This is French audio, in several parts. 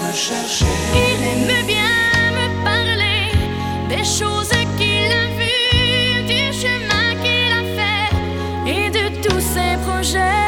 me chercher. Il aime bien me parler des choses qu'il a vues, du chemin qu'il a fait et de tous ses projets.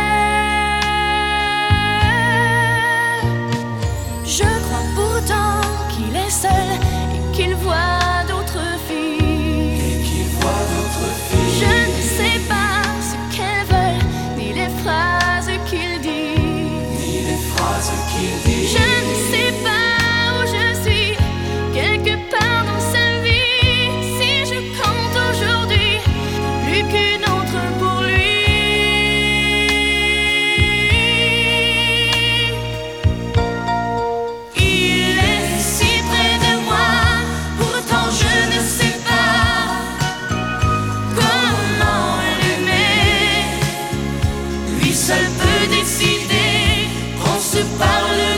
Je crois pourtant qu'il est seul et qu'il voit d'autres filles. Et qu'il voit d'autres filles. Je ne sais pas ce qu'elles veulent, ni les phrases qu'il dit. Ni les phrases qu'il dit. Je ne sais pas où je suis, quelque part dans sa vie. Si je compte aujourd'hui, plus qu'une autre pour lui. Il est si près de moi, pourtant je ne sais pas comment l'aimer. Lui seul peut décider qu'on se parle.